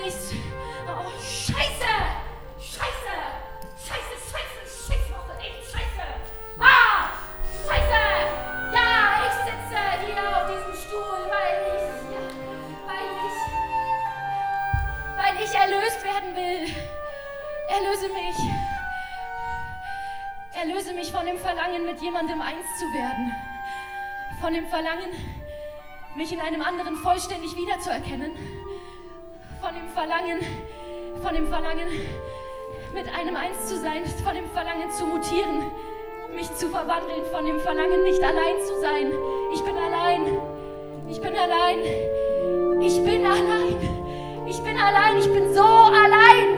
nichts. Oh, Scheiße! Scheiße! Scheiße, Scheiße, Scheiße, echt Scheiße! Ah! Scheiße! Ja, ich sitze hier auf diesem Stuhl, weil ich erlöst werden will. Erlöse mich. Erlöse mich von dem Verlangen, mit jemandem eins zu werden. Von dem Verlangen, mich in einem anderen vollständig wiederzuerkennen. Von dem Verlangen, mit einem eins zu sein. Von dem Verlangen zu mutieren, mich zu verwandeln. Von dem Verlangen, nicht allein zu sein. Ich bin allein. Ich bin allein. Ich bin allein. Ich bin allein. Ich bin so allein.